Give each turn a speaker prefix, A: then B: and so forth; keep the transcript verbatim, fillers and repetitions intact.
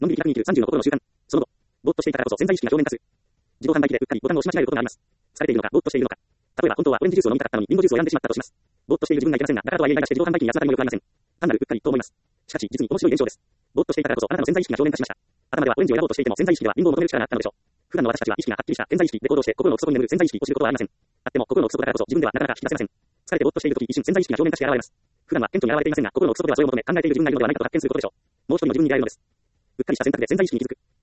A: のんびり気楽に生きるさんじゅうの心の習慣。その後、ぼーっとしていたからこそ潜在意識が表面化する。自動販売機でうっかりボタンを押し間違えることがあります。疲れているのか、ぼーっとしているのか。例えば本当はオレンジジュースを飲みたかったのにリンゴジュースを選んでしまったとします。ぼーっとしている自分がいけませんが、だからとはいえイライラして自動販売機に集まったりもよくありません。単なるうっかりと思います。しかし、実に面白い現象です。ぼーっとしていたからこそあなたの潜在意識が表面化しました。頭ではオレンジを選ぼうとしていても潜在意識ではリンゴを求める力があったのでしょう。普段の私たちは意識がはっきりした潜在意識で行動して心の奥底に眠る潜在意識を知ることはありません。あっても心の奥底だからこそ自分ではなかなか引き出せません。疲れてぼーっとしているとき一瞬潜在意識が表面化して現れます。普段は顕著に現れていませんが、心の奥底ではそれを求め考えている自分がいるのではないかと発見することでしょう。もう一人の自分に出会えるのです。うっかりした選択で潜在意識に気づく。